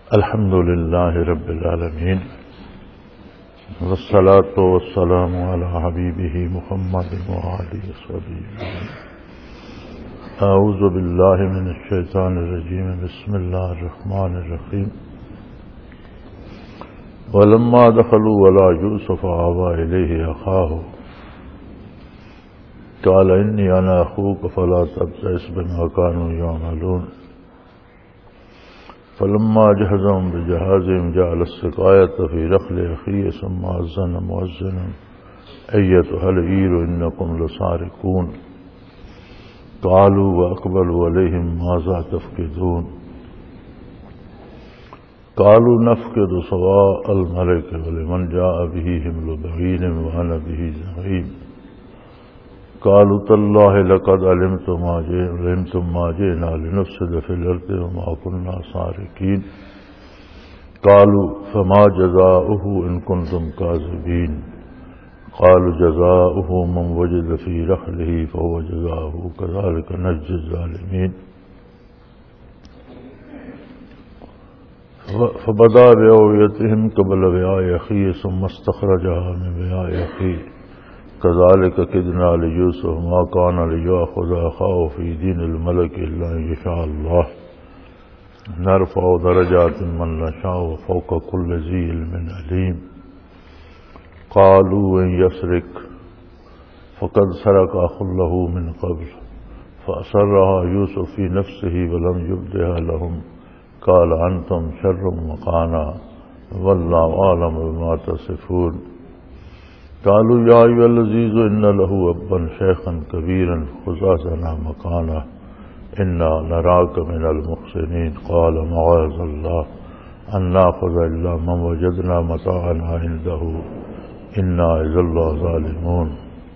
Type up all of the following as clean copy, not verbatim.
الحمد لله رب العالمين والصلاة والسلام على حبيبه محمد وآله وصحبه أعوذ بالله من الشيطان الرجيم بسم الله الرحمن الرحيم ولما دخلوا على يوسف آوى إليه أخاه قال إني أنا أخوك فلا تبتئس بما كانوا يعملون فلما جهزهم بجهازهم جعل السقاية في رحل أخيه ثم أذن مؤذن أيتها العير إنكم لسارقون قالوا وأقبلوا عليهم ماذا تفقدون قالوا نفقد صواع الملك ولمن جاء به حمل بعير وأنا به زعيم قالوا تالله لقد علمتم ما جئنا لنفسد في الأرض وما كنا سارقين قالوا فما جزاؤه إن كنتم كاذبين قالوا جزاؤه من وجد في رحله فهو جزاؤه كذلك نجزي الظالمين فبدا بأوعيتهم قبل وعاء أخيه ثم استخرجها من وعاء أخيه كذلك كدنا ليوسف ما كان ليأخذ أخاه في دين الملك إلا أن يشاء الله نرفع درجات من نشاء وفوق كل ذي علم عليم قالوا إن يسرق فقد سرق أخ له من قبل فأسرها يوسف في نفسه ولم يبدها لهم قال أنتم شر مكانا والله أعلم بما تصفون قالوا يا أيها العزيز إن له أبا شيخا كبيرا خذ أحسنا مكانه إنا نراك من المحسنين قال معاذ الله أن نأخذ إلا من وجدنا متاعنا عنده إنا إذا لظالمون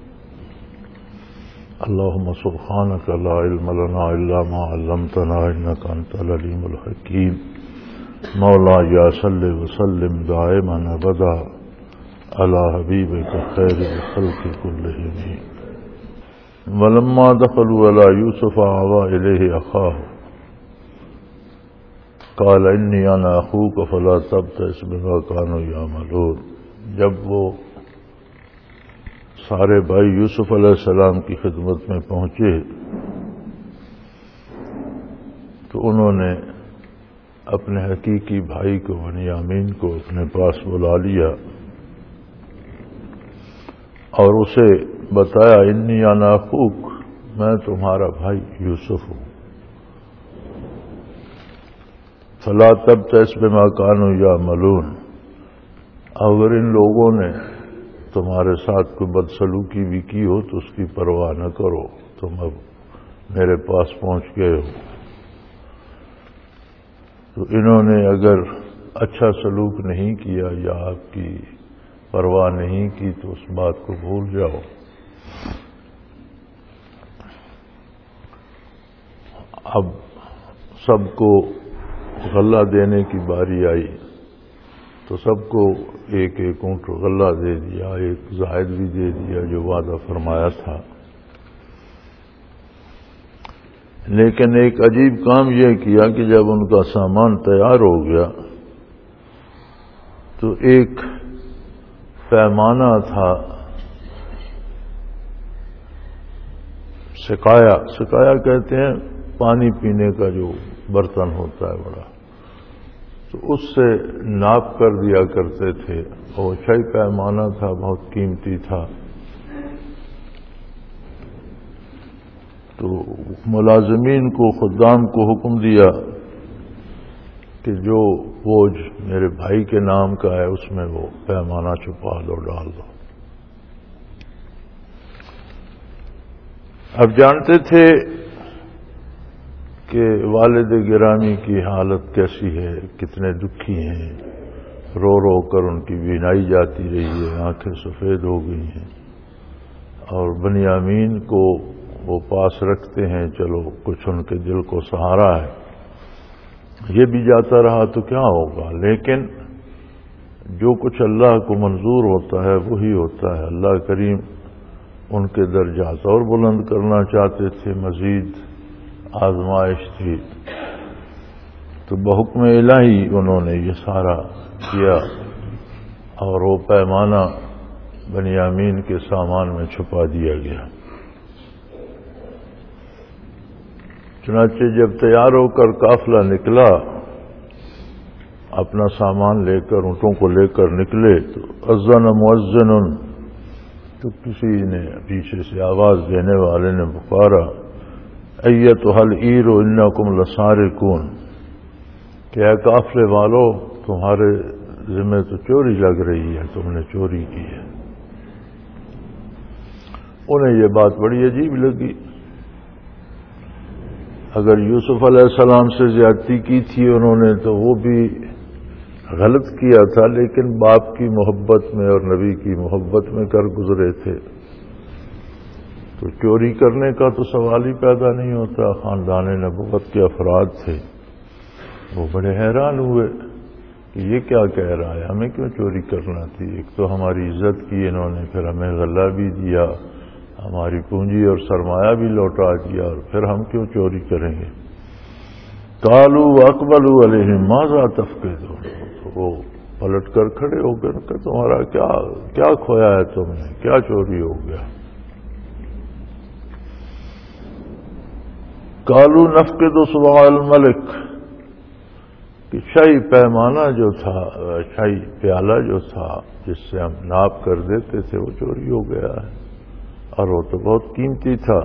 اللهم سبحانك لا علم لنا إلا ما علمتنا إنك أنت العليم الحكيم مولاي صل وسلم دائما أبدا على حبيبك خير الخلق كلهم ولما دخلوا على يوسف آوى إليه أخاه قال إني أنا أخوك فلا تبتئس بما كانوا يعملون جب وہ سارے بھائی یوسف علیہ السلام کی خدمت میں پہنچے تو انہوں نے اپنے حقیقی بھائی کو بنیامین کو اپنے پاس بلا لیا اور اسے بتایا انی انا اخوک میں تمہارا بھائی یوسف ہوں فلا تبتئس بما كانوا يعملون اگر ان لوگوں نے تمہارے ساتھ کوئی بدسلوکی بھی کی ہو تو اس کی پرواہ نہ کرو تم اب میرے پاس پہنچ گئے ہو تو انہوں نے اگر اچھا سلوک نہیں کیا یا آپ کی پرواہ نہیں کی تو اس بات کو بھول جاؤ اب سب کو غلہ دینے کی باری آئی تو سب کو ایک ایک اونٹ غلہ دے دیا ایک زائد بھی دے دیا جو وعدہ فرمایا تھا لیکن ایک عجیب کام یہ کیا کہ جب ان کا سامان تیار ہو گیا تو ایک پیمانہ تھا سقایا کہتے ہیں پانی پینے کا جو برتن ہوتا ہے بڑا تو اس سے ناپ کر دیا کرتے تھے اور شاہی پیمانہ تھا بہت قیمتی تھا تو ملازمین کو خدام کو حکم دیا کہ جو بوجھ میرے بھائی کے نام کا ہے اس میں وہ پیمانہ چھپا دو ڈال دو اب جانتے تھے کہ والد گرامی کی حالت کیسی ہے کتنے دکھی ہیں رو رو کر ان کی بینائی جاتی رہی ہے آنکھیں سفید ہو گئی ہیں اور بنیامین کو وہ پاس رکھتے ہیں چلو کچھ ان کے دل کو سہارا ہے یہ بھی جاتا رہا تو کیا ہوگا لیکن جو کچھ اللہ کو منظور ہوتا ہے وہی ہوتا ہے اللہ کریم ان کے درجات اور بلند کرنا چاہتے تھے مزید آزمائش تھی تو بحکم الہی انہوں نے یہ سارا کیا اور وہ پیمانہ بنیامین کے سامان میں چھپا دیا گیا۔ چنانچہ جب تیار ہو کر قافلہ نکلا، اپنا سامان لے کر، اونٹوں کو لے کر نکلے، تو اذن مؤذن، تو کسی نے پیچھے سے آواز دینے والے نے پکارا، ایتھا العیر انکم لسارقون، کہ اے قافلے والو تمہارے ذمہ تو چوری لگ رہی ہے، تم نے چوری کی ہے۔ انہیں یہ بات بڑی عجیب لگی۔ اگر یوسف علیہ السلام سے زیادتی کی تھی انہوں نے تو وہ بھی غلط کیا تھا، لیکن باپ کی محبت میں اور نبی کی محبت میں کر گزرے تھے، تو چوری کرنے کا تو سوال ہی پیدا نہیں ہوتا۔ خاندان نبوت کے افراد تھے، وہ بڑے حیران ہوئے کہ یہ کیا کہہ رہا ہے، ہمیں کیوں چوری کرنا تھی؟ ایک تو ہماری عزت کی انہوں نے، پھر ہمیں غلہ بھی دیا، ہماری پونجی اور سرمایہ بھی لوٹا دیا، اور پھر ہم کیوں چوری کریں گے؟ قالوا واقبلوا علیہم ماذا تفقدون، تو وہ پلٹ کر کھڑے ہو گئے کہ تمہارا کیا کھویا ہے، تم نے کیا چوری ہو گیا؟ قالوا نفقد صواع الملک، کہ شاہی پیمانہ جو تھا، شاہی پیالہ جو تھا جس سے ہم ناپ کر دیتے تھے، وہ چوری ہو گیا ہے، اور وہ تو بہت قیمتی تھا۔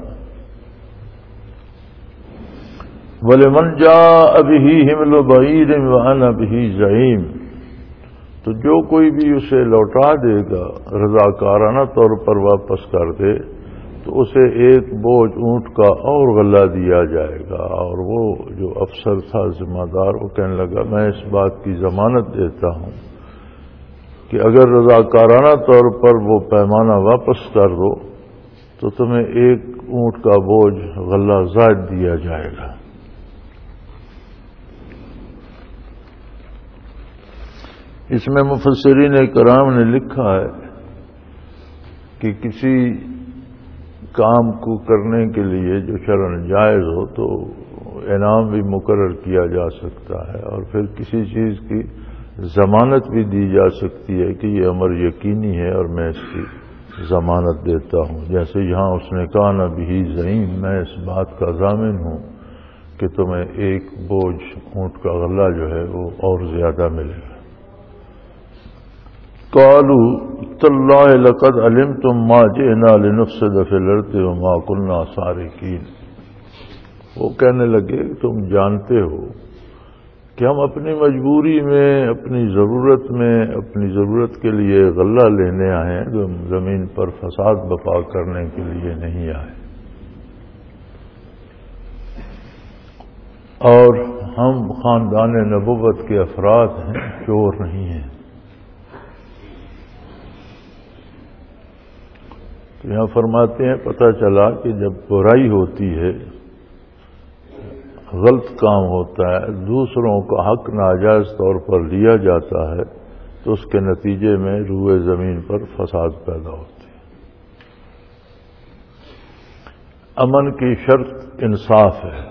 وَلِمَنْ جَاءَ بِهِ حِمْلُ بَعِيرٍ وَأَنَا بِهِ زَعِيمٌ، تو جو کوئی بھی اسے لوٹا دے گا، رضاکارانہ طور پر واپس کر دے، تو اسے ایک بوجھ اونٹ کا اور غلہ دیا جائے گا۔ اور وہ جو افسر تھا ذمہ دار، وہ کہنے لگا میں اس بات کی ضمانت دیتا ہوں کہ اگر رضاکارانہ طور پر وہ پیمانہ واپس کر دو تو تمہیں ایک اونٹ کا بوجھ غلہ زائد دیا جائے گا۔ اس میں مفسرین کرام نے لکھا ہے کہ کسی کام کو کرنے کے لیے جو شرعاً جائز ہو تو انعام بھی مقرر کیا جا سکتا ہے، اور پھر کسی چیز کی ضمانت بھی دی جا سکتی ہے کہ یہ امر یقینی ہے اور میں اس کی ضمانت دیتا ہوں۔ جیسے یہاں اس نے کہا نہ بھی زعیم، میں اس بات کا ضامن ہوں کہ تمہیں ایک بوجھ اونٹ کا غلہ جو ہے وہ اور زیادہ ملے گا۔ قالوا تاللہ لقد علمتم ما جئنا لنفسد فی الارض وما كنا سارقین، وہ کہنے لگے تم جانتے ہو کہ ہم اپنی مجبوری میں، اپنی ضرورت کے لیے غلہ لینے آئے ہیں، جو زمین پر فساد برپا کرنے کے لیے نہیں آئے، اور ہم خاندان نبوت کے افراد ہیں، چور نہیں ہیں۔ تو یہاں فرماتے ہیں پتہ چلا کہ جب برائی ہوتی ہے، غلط کام ہوتا ہے، دوسروں کا حق ناجائز طور پر لیا جاتا ہے، تو اس کے نتیجے میں روئے زمین پر فساد پیدا ہوتی ہے۔ امن کی شرط انصاف ہے۔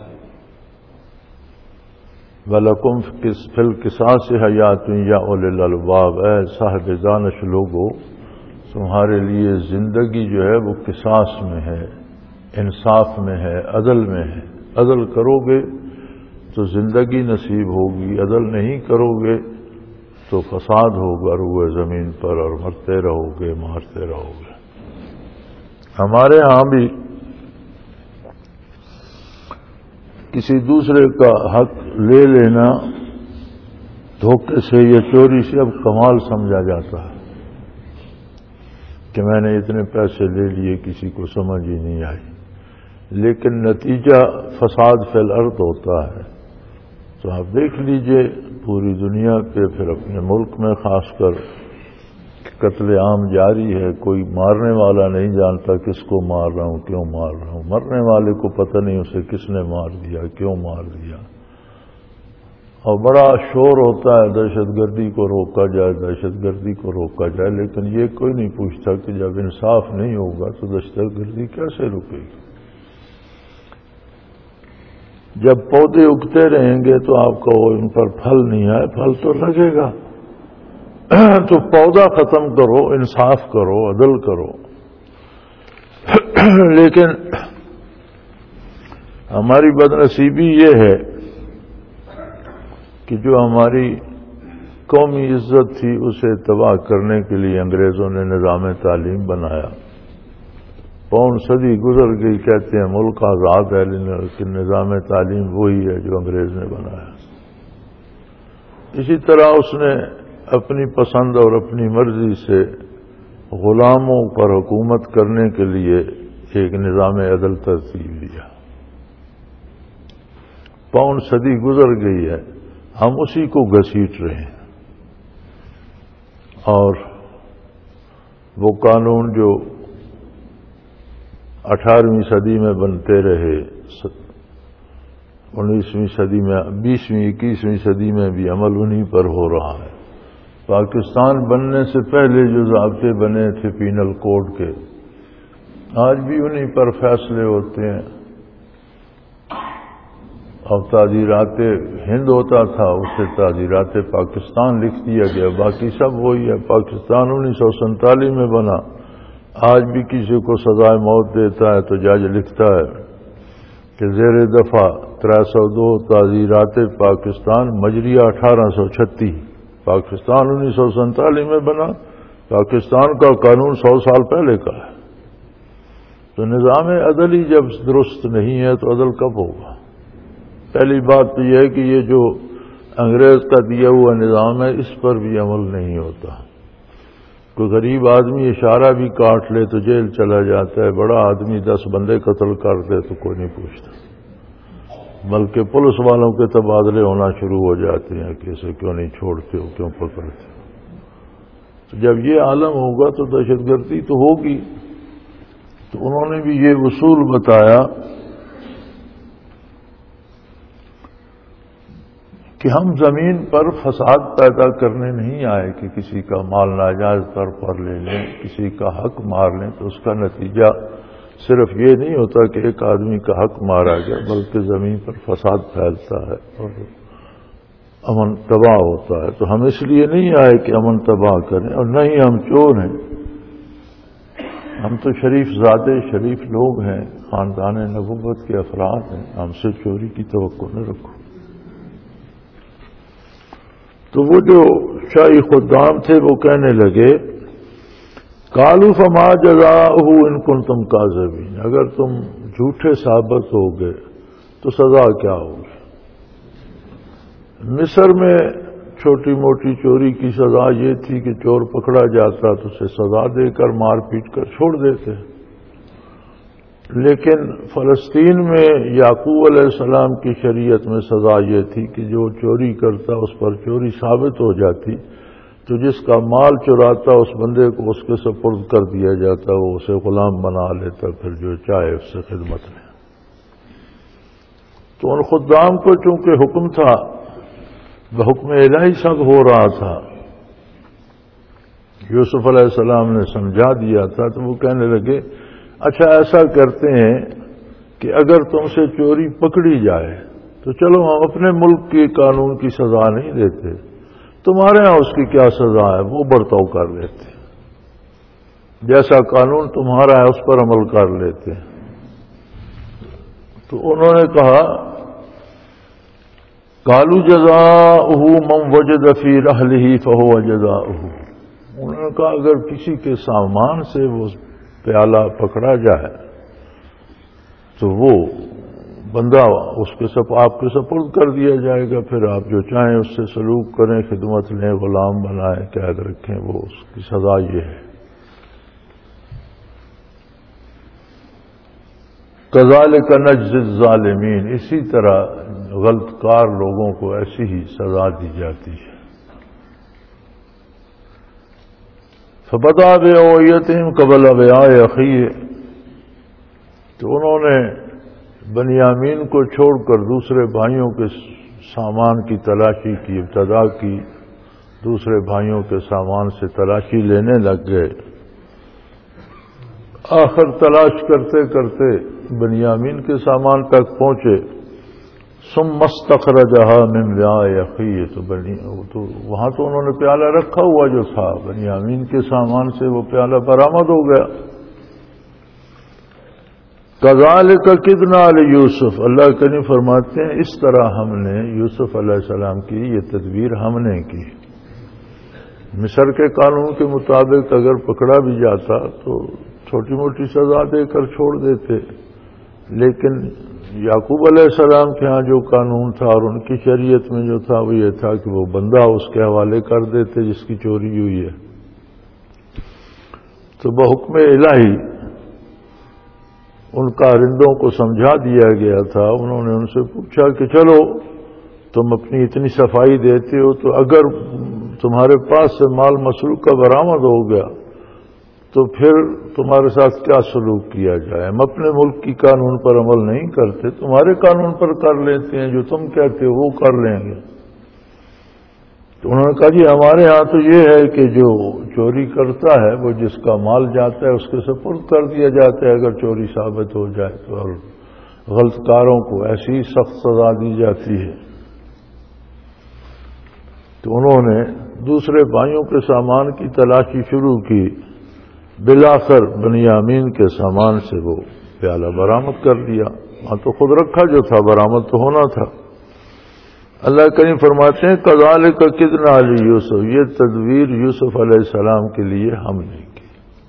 وَلَكُمْ فِي الْقِصَاصِ حَیَاتٌ یا اُولِی الْأَلْبَابِ، اے صاحب دانش لوگو، تمہارے لیے زندگی جو ہے وہ قصاص میں ہے، انصاف میں ہے، عدل میں ہے۔ عدل کرو گے تو زندگی نصیب ہوگی، عدل نہیں کرو گے تو فساد ہوگا روئے زمین پر، اور مرتے رہو گے، مارتے رہو گے۔ ہمارے ہاں بھی کسی دوسرے کا حق لے لینا دھوکے سے یا چوری سے اب کمال سمجھا جاتا ہے کہ میں نے اتنے پیسے لے لیے، کسی کو سمجھ ہی نہیں آئی، لیکن نتیجہ فساد فی الارض ہوتا ہے۔ تو آپ دیکھ لیجئے پوری دنیا پہ، پھر اپنے ملک میں خاص کر قتل عام جاری ہے، کوئی مارنے والا نہیں جانتا کس کو مار رہا ہوں، کیوں مار رہا ہوں، مرنے والے کو پتہ نہیں اسے کس نے مار دیا، کیوں مار دیا، اور بڑا شور ہوتا ہے دہشت گردی کو روکا جائے، دہشت گردی کو روکا جائے، لیکن یہ کوئی نہیں پوچھتا کہ جب انصاف نہیں ہوگا تو دہشت گردی کیسے رکے گی۔ جب پودے اگتے رہیں گے تو آپ کو ان پر پھل نہیں آئے، پھل تو لگے گا۔ تو پودا ختم کرو، انصاف کرو، عدل کرو۔ لیکن ہماری بدنصیبی یہ ہے کہ جو ہماری قومی عزت تھی اسے تباہ کرنے کے لیے انگریزوں نے نظام تعلیم بنایا۔ پون صدی گزر گئی، کہتے ہیں ملک آزاد ہے، لیکن نظام تعلیم وہی ہے جو انگریز نے بنایا۔ اسی طرح اس نے اپنی پسند اور اپنی مرضی سے غلاموں پر حکومت کرنے کے لیے ایک نظام عدل ترتیب دیا۔ پون صدی گزر گئی ہے، ہم اسی کو گھسیٹ رہے ہیں، اور وہ قانون جو 18ویں صدی میں بنتے رہے، 19ویں صدی میں، 20ویں 21ویں صدی میں بھی عمل انہی پر ہو رہا ہے۔ پاکستان بننے سے پہلے جو ضابطے بنے تھے پینل کوڈ کے، آج بھی انہی پر فیصلے ہوتے ہیں۔ اب تعزیرات ہند ہوتا تھا، اسے تعزیرات پاکستان لکھ دیا گیا، باقی سب وہی ہے۔ پاکستان 1947 میں بنا، آج بھی کسی کو سزائے موت دیتا ہے تو جج لکھتا ہے کہ زیر دفعہ 302 تعزیرات پاکستان مجریہ 1836۔ پاکستان 1947 میں بنا، پاکستان کا قانون 100 سال پہلے کا ہے۔ تو نظام عدل ہی جب درست نہیں ہے تو عدل کب ہوگا؟ پہلی بات تو یہ ہے کہ یہ جو انگریز کا دیا ہوا نظام ہے اس پر بھی عمل نہیں ہوتا۔ کوئی غریب آدمی اشارہ بھی کاٹ لے تو جیل چلا جاتا ہے، بڑا آدمی 10 بندے قتل کر دے تو کوئی نہیں پوچھتا، بلکہ پولیس والوں کے تبادلے ہونا شروع ہو جاتے ہیں کہ اسے کیوں نہیں چھوڑتے ہو، کیوں پکڑتے ہو۔ تو جب یہ عالم ہوگا تو دہشت گردی تو ہوگی۔ تو انہوں نے بھی یہ اصول بتایا کہ ہم زمین پر فساد پیدا کرنے نہیں آئے کہ کسی کا مال ناجائز طور پر لے لیں، کسی کا حق مار لیں، تو اس کا نتیجہ صرف یہ نہیں ہوتا کہ ایک آدمی کا حق مارا گیا، بلکہ زمین پر فساد پھیلتا ہے اور امن تباہ ہوتا ہے۔ تو ہم اس لیے نہیں آئے کہ امن تباہ کریں، اور نہ ہی ہم چور ہیں۔ ہم تو شریف زادے، شریف لوگ ہیں، خاندان نبوت کے افراد ہیں، ہم سے چوری کی توقع نہ رکھو۔ تو وہ جو شاہی خدام تھے وہ کہنے لگے قالوا فما جزاؤہ ان کنتم کاذبین، اگر تم جھوٹے ثابت ہو گئے تو سزا کیا ہوگی؟ مصر میں چھوٹی موٹی چوری کی سزا یہ تھی کہ چور پکڑا جاتا تو اسے سزا دے کر مار پیٹ کر چھوڑ دیتے، لیکن فلسطین میں یعقوب علیہ السلام کی شریعت میں سزا یہ تھی کہ جو چوری کرتا اس پر چوری ثابت ہو جاتی تو جس کا مال چراتا اس بندے کو اس کے سپرد کر دیا جاتا، وہ اسے غلام بنا لیتا، پھر جو چاہے اس سے خدمت لے۔ تو ان خدام کو چونکہ حکم تھا، بحکم الہی سب ہو رہا تھا، یوسف علیہ السلام نے سمجھا دیا تھا، تو وہ کہنے لگے اچھا ایسا کرتے ہیں کہ اگر تم سے چوری پکڑی جائے تو چلو ہم اپنے ملک کے قانون کی سزا نہیں دیتے، تمہارے ہاں اس کی کیا سزا ہے وہ برتاؤ کر لیتے، جیسا قانون تمہارا ہے اس پر عمل کر لیتے۔ تو انہوں نے کہا قالوا جزاؤہ من وجد فی رحلہ فہو جزاؤہ، انہوں نے کہا اگر کسی کے سامان سے وہ پیالہ پکڑا جائے تو وہ بندہ آپ کے سپرد کر دیا جائے گا، پھر آپ جو چاہیں اس سے سلوک کریں، خدمت لیں، غلام بنائیں، قید رکھیں، وہ اس کی سزا یہ ہے۔ کذالک نجزی الظالمین، اسی طرح غلط کار لوگوں کو ایسی ہی سزا دی جاتی ہے۔ فبدا بأوعیتہم قبل وعاء اخیہ، تو انہوں نے بنیامین کو چھوڑ کر دوسرے بھائیوں کے سامان کی تلاشی کی، ابتدا کی، دوسرے بھائیوں کے سامان سے تلاشی لینے لگ گئے۔ آخر تلاش کرتے کرتے بنیامین کے سامان تک پہنچے ثم استخرجها من وعاء اخیہ، تو وہاں تو انہوں نے پیالہ رکھا ہوا جو تھا بنیامین کے سامان سے، وہ پیالہ برآمد ہو گیا۔ کذالک کدنا لیوسف، اللہ کریم فرماتے ہیں اس طرح ہم نے یوسف علیہ السلام کی یہ تدبیر ہم نے کی۔ مصر کے قانون کے مطابق اگر پکڑا بھی جاتا تو چھوٹی موٹی سزا دے کر چھوڑ دیتے، لیکن یعقوب علیہ السلام کے ہاں جو قانون تھا اور ان کی شریعت میں جو تھا وہ یہ تھا کہ وہ بندہ اس کے حوالے کر دیتے جس کی چوری ہوئی ہے۔ تو بحکم الہی ان کارندوں کو سمجھا دیا گیا تھا۔ انہوں نے ان سے پوچھا کہ چلو تم اپنی اتنی صفائی دیتے ہو، تو اگر تمہارے پاس سے مال مسروق کا برآمد ہو گیا تو پھر تمہارے ساتھ کیا سلوک کیا جائے؟ ہم اپنے ملک کی قانون پر عمل نہیں کرتے، تمہارے قانون پر کر لیتے ہیں، جو تم کہتے ہو وہ کر لیں گے۔ تو انہوں نے کہا جی ہمارے ہاں تو یہ ہے کہ جو چوری کرتا ہے وہ جس کا مال جاتا ہے اس کے سپرد کر دیا جاتا ہے اگر چوری ثابت ہو جائے تو، اور غلط کاروں کو ایسی سخت سزا دی جاتی ہے۔ تو انہوں نے دوسرے بھائیوں کے سامان کی تلاشی شروع کی، بالآخر بنیامین کے سامان سے وہ پیالہ برآمد کر دیا۔ وہاں تو خود رکھا جو تھا، برآمد تو ہونا تھا۔ اللہ کریم فرماتے ہیں کذالک کدنا لیوسف، یہ تدبیر یوسف علیہ السلام کے لیے ہم نے کی۔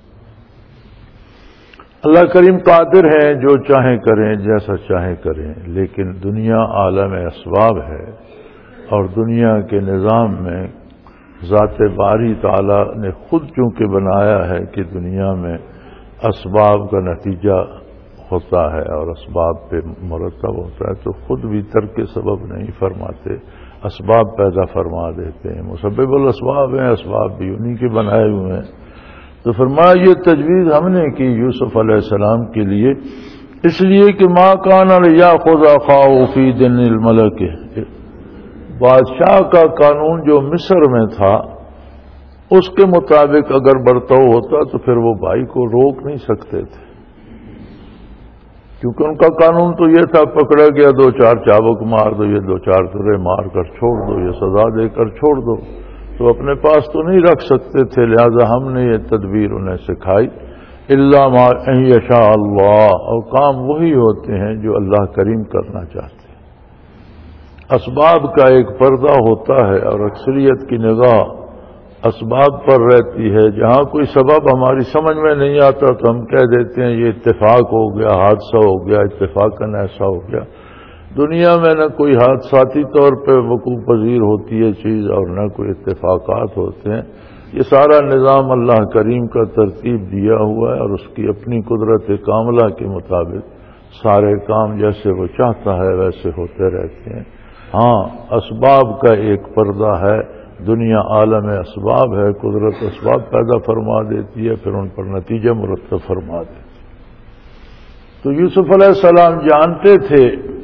اللہ کریم قادر ہیں، جو چاہیں کریں، جیسا چاہیں کریں، لیکن دنیا عالم اسباب ہے، اور دنیا کے نظام میں ذات باری تعالی نے خود چونکہ بنایا ہے کہ دنیا میں اسباب کا نتیجہ ہوتا ہے اور اسباب پہ مرتب ہوتا ہے، تو خود بھی ترک سبب نہیں فرماتے، اسباب پیدا فرما دیتے ہیں۔ مسبب الاسباب ہیں، اسباب بھی انہی کے بنائے ہوئے ہیں۔ تو فرمایا یہ تجویز ہم نے کی یوسف علیہ السلام کے لیے، اس لیے کہ ما کان لیاخذ اخاہ فی دین الملک، بادشاہ کا قانون جو مصر میں تھا اس کے مطابق اگر برتاؤ ہوتا تو پھر وہ بھائی کو روک نہیں سکتے تھے، کیونکہ ان کا قانون تو یہ تھا پکڑا گیا 2-4 چابک مار دو، یہ 2-4 ترے مار کر چھوڑ دو، یہ سزا دے کر چھوڑ دو، تو اپنے پاس تو نہیں رکھ سکتے تھے، لہذا ہم نے یہ تدبیر انہیں سکھائی۔ الا ما ان یشاء اللہ، اور کام وہی ہوتے ہیں جو اللہ کریم کرنا چاہتے ہیں۔ اسباب کا ایک پردہ ہوتا ہے اور اکثریت کی نگاہ اسباب پر رہتی ہے۔ جہاں کوئی سبب ہماری سمجھ میں نہیں آتا تو ہم کہہ دیتے ہیں یہ اتفاق ہو گیا، حادثہ ہو گیا، اتفاقاً ایسا ہو گیا۔ دنیا میں نہ کوئی حادثاتی طور پہ وقوع پذیر ہوتی ہے چیز اور نہ کوئی اتفاقات ہوتے ہیں، یہ سارا نظام اللہ کریم کا ترتیب دیا ہوا ہے، اور اس کی اپنی قدرت کاملہ کے مطابق سارے کام جیسے وہ چاہتا ہے ویسے ہوتے رہتے ہیں۔ ہاں اسباب کا ایک پردہ ہے، دنیا عالم اسباب ہے، قدرت اسباب پیدا فرما دیتی ہے، پھر ان پر نتیجہ مرتب فرما دیتی ہے۔ تو یوسف علیہ السلام جانتے تھے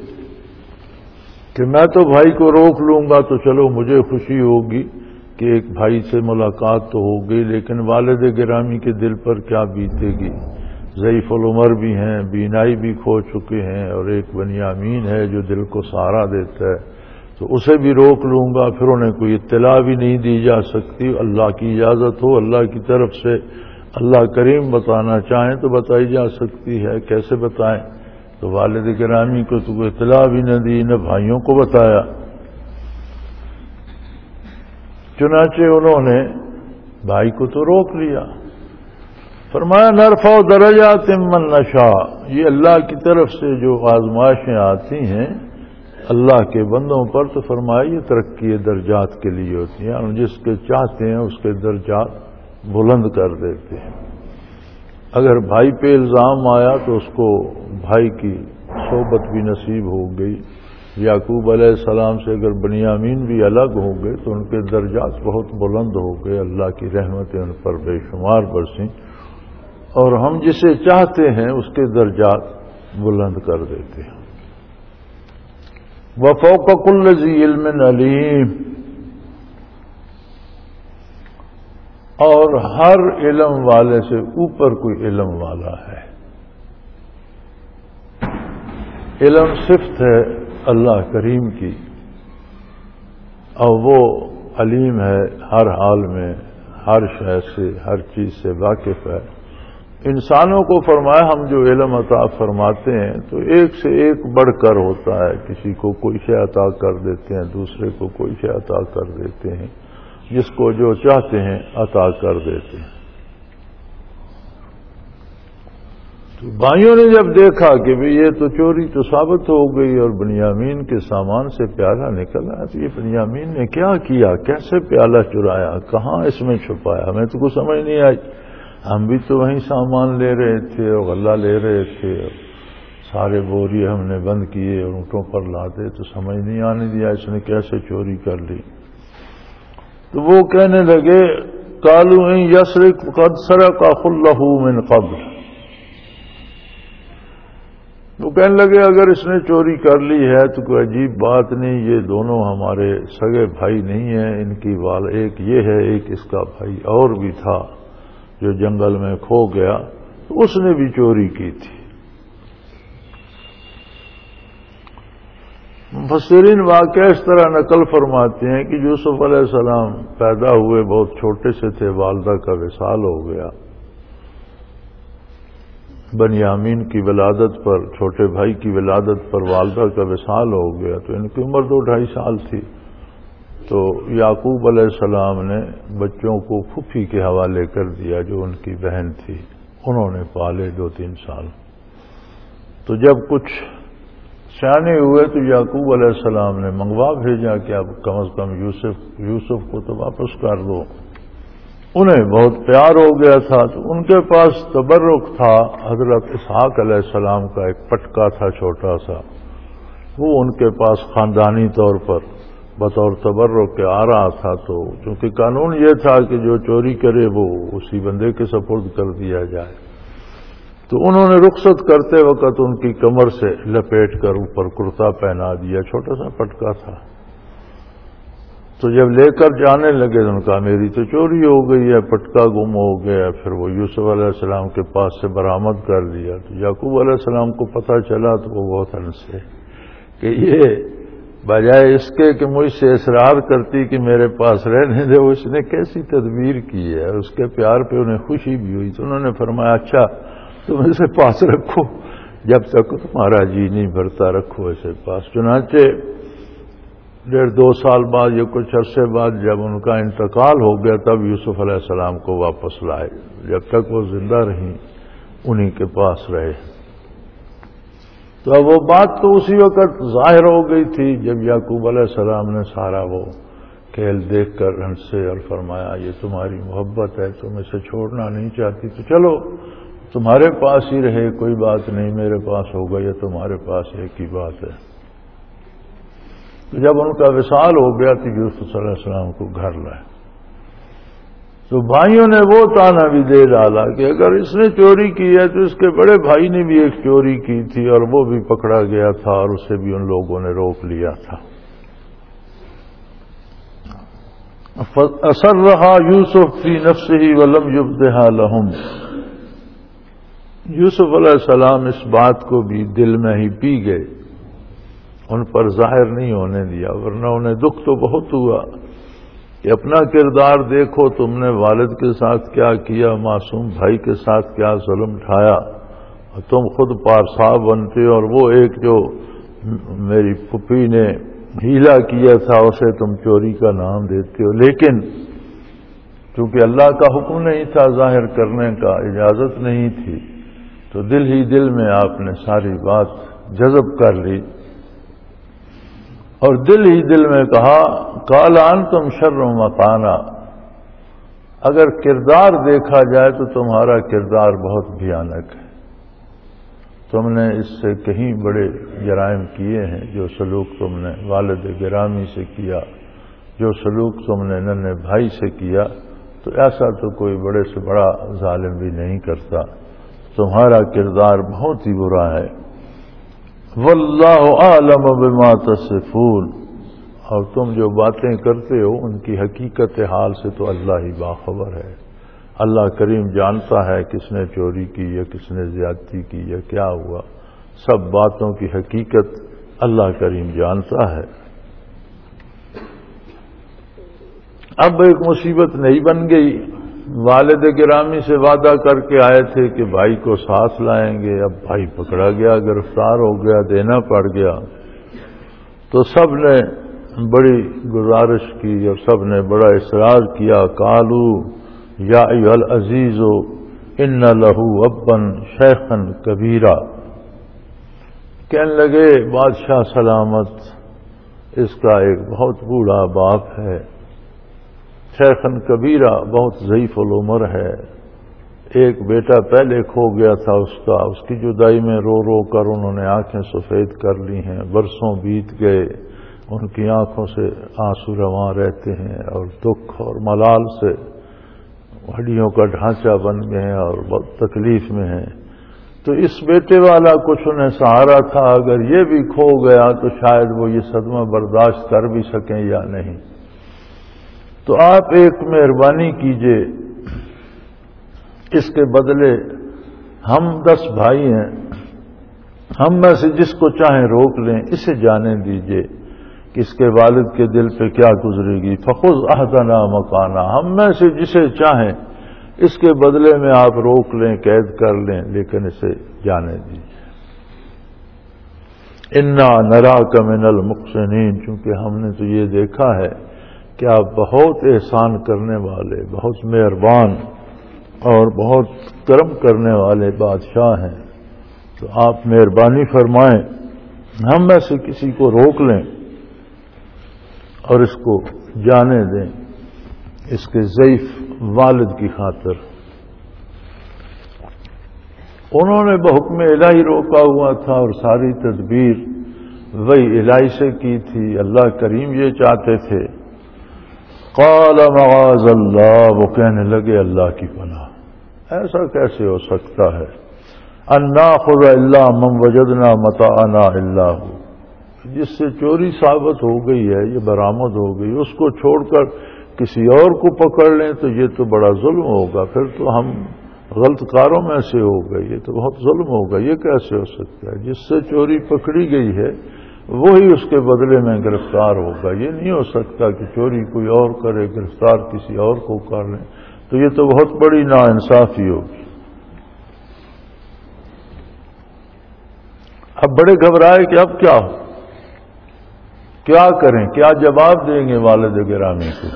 کہ میں تو بھائی کو روک لوں گا تو چلو مجھے خوشی ہوگی کہ ایک بھائی سے ملاقات تو ہو گئی، لیکن والد گرامی کے دل پر کیا بیتے گی؟ ضعیف العمر بھی ہیں، بینائی بھی کھو چکے ہیں، اور ایک بنیامین ہے جو دل کو سہارا دیتا ہے، تو اسے بھی روک لوں گا، پھر انہیں کوئی اطلاع بھی نہیں دی جا سکتی۔ اللہ کی اجازت ہو، اللہ کی طرف سے اللہ کریم بتانا چاہیں تو بتائی جا سکتی ہے، کیسے بتائیں؟ تو والد گرامی کو تو کوئی اطلاع بھی نہ دی، نہ بھائیوں کو بتایا۔ چنانچہ انہوں نے بھائی کو تو روک لیا۔ فرمایا نرفع درجات من نشاء، یہ اللہ کی طرف سے جو آزمائشیں آتی ہیں اللہ کے بندوں پر، تو فرمایا یہ ترقی درجات کے لیے ہوتی ہیں، اور جس کے چاہتے ہیں اس کے درجات بلند کر دیتے ہیں۔ اگر بھائی پہ الزام آیا تو اس کو بھائی کی صحبت بھی نصیب ہو گئی۔ یعقوب علیہ السلام سے اگر بنیامین بھی الگ ہو گئے تو ان کے درجات بہت بلند ہو گئے، اللہ کی رحمتیں ان پر بے شمار برسیں، اور ہم جسے چاہتے ہیں اس کے درجات بلند کر دیتے ہیں۔ وَفَوْقَ كُلِّ ذِي عِلْمٍ عَلِيمٍ، اور ہر علم والے سے اوپر کوئی علم والا ہے۔ علم صفت ہے اللہ کریم کی، اور وہ علیم ہے، ہر حال میں ہر شے سے، ہر چیز سے واقف ہے۔ انسانوں کو فرمایا ہم جو علم عطا فرماتے ہیں تو ایک سے ایک بڑھ کر ہوتا ہے، کسی کو کوئی شے عطا کر دیتے ہیں، دوسرے کو کوئی شے عطا کر دیتے ہیں، جس کو جو چاہتے ہیں عطا کر دیتے ہیں۔ تو بھائیوں نے جب دیکھا کہ بھی یہ تو چوری تو ثابت ہو گئی اور بنیامین کے سامان سے پیالہ نکلا، تو یہ بنیامین نے کیا کیا، کیسے پیالہ چرایا، کہاں اس میں چھپایا، ہمیں تو کچھ سمجھ نہیں آئی۔ ہم بھی تو وہیں سامان لے رہے تھے اور غلہ لے رہے تھے، سارے بوری ہم نے بند کیے اور اونٹوں پر لاتے، تو سمجھ نہیں آنے دیا اس نے کیسے چوری کر لی۔ تو وہ کہنے لگے قالوا ان یسرق قد سرق اخ له من قبل، وہ کہنے لگے اگر اس نے چوری کر لی ہے تو کوئی عجیب بات نہیں، یہ دونوں ہمارے سگے بھائی نہیں ہیں، ان کی ایک یہ ہے، ایک اس کا بھائی اور بھی تھا جو جنگل میں کھو گیا، تو اس نے بھی چوری کی تھی۔ مفسرین واقعہ اس طرح نقل فرماتے ہیں کہ یوسف علیہ السلام پیدا ہوئے بہت چھوٹے سے تھے، والدہ کا وصال ہو گیا، بنیامین کی ولادت پر، چھوٹے بھائی کی ولادت پر والدہ کا وصال ہو گیا، تو ان کی عمر 2-2.5 سال تھی۔ تو یعقوب علیہ السلام نے بچوں کو پھوپھی کے حوالے کر دیا جو ان کی بہن تھی، انہوں نے پالے 2-3 سال۔ تو جب کچھ سیانے ہوئے تو یعقوب علیہ السلام نے منگوا بھیجا کہ اب کم از کم یوسف کو تو واپس کر دو۔ انہیں بہت پیار ہو گیا تھا، تو ان کے پاس تبرک تھا، حضرت اسحاق علیہ السلام کا ایک پٹکا تھا چھوٹا سا، وہ ان کے پاس خاندانی طور پر بطور تبرک کے آ رہا تھا۔ تو چونکہ قانون یہ تھا کہ جو چوری کرے وہ اسی بندے کے سپرد کر دیا جائے، تو انہوں نے رخصت کرتے وقت ان کی کمر سے لپیٹ کر اوپر کرتا پہنا دیا، چھوٹا سا پٹکا تھا۔ تو جب لے کر جانے لگے تو ان کا میری تو چوری ہو گئی ہے، پٹکا گم ہو گیا۔ پھر وہ یوسف علیہ السلام کے پاس سے برآمد کر دیا، تو یعقوب علیہ السلام کو پتہ چلا تو وہ بہت ہنسے کہ یہ بجائے اس کے کہ مجھ سے اصرار کرتی کہ میرے پاس رہنے دے، اس نے کیسی تدبیر کی ہے، اس کے پیار پہ انہیں خوشی بھی ہوئی۔ تو انہوں نے فرمایا اچھا تم اسے پاس رکھو، جب تک تمہارا جی نہیں بھرتا رکھو اسے پاس۔ چنانچہ 1.5-2 سال بعد یا کچھ عرصے بعد جب ان کا انتقال ہو گیا تب یوسف علیہ السلام کو واپس لائے، جب تک وہ زندہ رہیں انہی کے پاس رہے۔ تو اب وہ بات تو اسی وقت ظاہر ہو گئی تھی جب یعقوب علیہ السلام نے سارا وہ کھیل دیکھ کر ان سے اور فرمایا یہ تمہاری محبت ہے، تم اسے چھوڑنا نہیں چاہتی تو چلو تمہارے پاس ہی رہے، کوئی بات نہیں، میرے پاس ہوگا یا تمہارے پاس ایک ہی بات ہے۔ تو جب ان کا وصال ہو گیا تو یوسف صلی اللہ علیہ وسلم کو گھر لائے، تو بھائیوں نے وہ تانا بھی دے ڈالا کہ اگر اس نے چوری کی ہے تو اس کے بڑے بھائی نے بھی ایک چوری کی تھی اور وہ بھی پکڑا گیا تھا اور اسے بھی ان لوگوں نے روک لیا تھا۔ فَأَسَرَّهَا يُوسُفُ فِي نَفْسِهِ وَلَمْ يُبْدِهَا لَهُمْ، یوسف علیہ السلام اس بات کو بھی دل میں ہی پی گئے، ان پر ظاہر نہیں ہونے دیا، ورنہ انہیں دکھ تو بہت ہوا کہ اپنا کردار دیکھو، تم نے والد کے ساتھ کیا کیا، معصوم بھائی کے ساتھ کیا ظلم ڈھایا، اور تم خود پارسا بنتے اور وہ ایک جو میری پھوپھی نے ہیلا کیا تھا اسے تم چوری کا نام دیتے ہو۔ لیکن چونکہ اللہ کا حکم نہیں تھا ظاہر کرنے کا، اجازت نہیں تھی، تو دل ہی دل میں آپ نے ساری بات جذب کر لی اور دل ہی دل میں کہا قال انتم شر مکانا، اگر کردار دیکھا جائے تو تمہارا کردار بہت بھیانک ہے، تم نے اس سے کہیں بڑے جرائم کیے ہیں، جو سلوک تم نے والد گرامی سے کیا، جو سلوک تم نے ننھے بھائی سے کیا، تو ایسا تو کوئی بڑے سے بڑا ظالم بھی نہیں کرتا، تمہارا کردار بہت ہی برا ہے۔ واللہ اعلم بما تصفون، اور تم جو باتیں کرتے ہو ان کی حقیقت حال سے تو اللہ ہی باخبر ہے، اللہ کریم جانتا ہے کس نے چوری کی یا کس نے زیادتی کی یا کیا ہوا، سب باتوں کی حقیقت اللہ کریم جانتا ہے۔ اب ایک مصیبت نئی بن گئی، والد گرامی سے وعدہ کر کے آئے تھے کہ بھائی کو ساتھ لائیں گے، اب بھائی پکڑا گیا، گرفتار ہو گیا، دینا پڑ گیا۔ تو سب نے بڑی گزارش کی اور سب نے بڑا اصرار کیا، قالو یا ایھا العزیز ان لہ ابا شیخا کبیرا، کہنے لگے بادشاہ سلامت، اس کا ایک بہت بوڑھا باپ ہے، شیخن کبیرہ، بہت ضعیف العمر ہے، ایک بیٹا پہلے کھو گیا تھا اس کی جدائی میں رو رو کر انہوں نے آنکھیں سفید کر لی ہیں، برسوں بیت گئے، ان کی آنکھوں سے آنسو رواں رہتے ہیں اور دکھ اور ملال سے ہڈیوں کا ڈھانچہ بن گئے ہیں اور بہت تکلیف میں ہیں۔ تو اس بیٹے والا کچھ انہیں سہارا تھا، اگر یہ بھی کھو گیا تو شاید وہ یہ صدمہ برداشت کر بھی سکیں یا نہیں۔ تو آپ ایک مہربانی کیجئے، اس کے بدلے ہم 10 بھائی ہیں، ہم میں سے جس کو چاہیں روک لیں، اسے جانے دیجئے کہ اس کے والد کے دل پہ کیا گزرے گی۔ فخذ احدنا مکانا، ہم میں سے جسے چاہیں اس کے بدلے میں آپ روک لیں، قید کر لیں، لیکن اسے جانے دیجئے۔ انا نراک من المحسنین، چونکہ ہم نے تو یہ دیکھا ہے کہ آپ بہت احسان کرنے والے، بہت مہربان اور بہت کرم کرنے والے بادشاہ ہیں، تو آپ مہربانی فرمائیں، ہم میں سے کسی کو روک لیں اور اس کو جانے دیں اس کے ضعیف والد کی خاطر۔ انہوں نے بحکم الہی روکا ہوا تھا اور ساری تدبیر وہی الہی سے کی تھی، اللہ کریم یہ چاہتے تھے۔ قال معاذ اللہ، وہ کہنے لگے اللہ کی پناہ، ایسا کیسے ہو سکتا ہے، ان ناخذ الا من وجدنا متاعنا الا ہو، جس سے چوری ثابت ہو گئی ہے، یہ برآمد ہو گئی، اس کو چھوڑ کر کسی اور کو پکڑ لیں تو یہ تو بڑا ظلم ہوگا، پھر تو ہم غلط کاروں میں سے ہو گئے، یہ تو بہت ظلم ہوگا، یہ کیسے ہو سکتا ہے، جس سے چوری پکڑی گئی ہے وہی اس کے بدلے میں گرفتار ہوگا، یہ نہیں ہو سکتا کہ چوری کوئی اور کرے، گرفتار کسی اور کو کر لیں، تو یہ تو بہت بڑی ناانصافی ہوگی۔ اب بڑے گھبرائے کہ اب کیا ہو، کیا کریں، کیا جواب دیں گے والد گرامی کو۔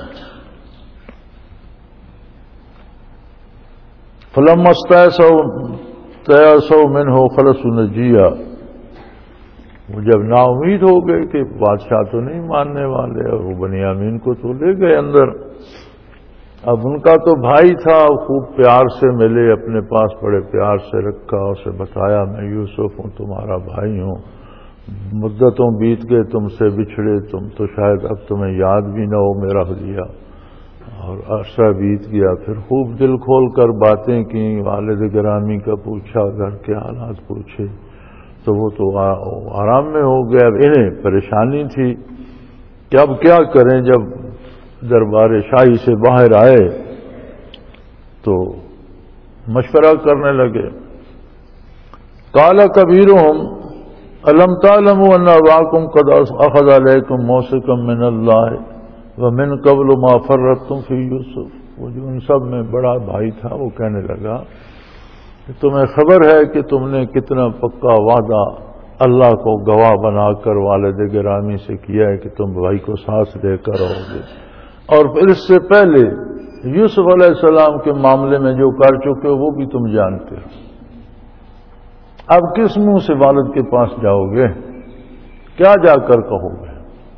فلما استيئسوا منه خلصوا نجيا، وہ جب نا امید ہو گئے کہ بادشاہ تو نہیں ماننے والے اور وہ بنیامین کو تو لے گئے اندر، اب ان کا تو بھائی تھا، خوب پیار سے ملے، اپنے پاس بڑے پیار سے رکھا، اسے بتایا میں یوسف ہوں، تمہارا بھائی ہوں، مدتوں بیت گئے تم سے بچھڑے، تم تو شاید اب تمہیں یاد بھی نہ ہو میرا حلیہ، اور عرصہ بیت گیا، پھر خوب دل کھول کر باتیں کی، والد گرامی کا پوچھا، گھر کے حالات پوچھے، تو وہ تو آرام میں ہو گیا۔ اب انہیں پریشانی تھی کہ اب کیا کریں، جب دربار شاہی سے باہر آئے تو مشورہ کرنے لگے۔ قال کبیرہم الم تعلموا ان اباکم قد اخذ علیکم موثقا من اللہ ومن قبل ما فرطتم فی یوسف، وہ جو ان سب میں بڑا بھائی تھا وہ کہنے لگا کہ تمہیں خبر ہے کہ تم نے کتنا پکا وعدہ اللہ کو گواہ بنا کر والد گرامی سے کیا ہے کہ تم بھائی کو ساتھ لے کر آؤ گے، اور پھر اس سے پہلے یوسف علیہ السلام کے معاملے میں جو کر چکے ہو وہ بھی تم جانتے ہو، اب کس منہ سے والد کے پاس جاؤ گے، کیا جا کر کہو گے؟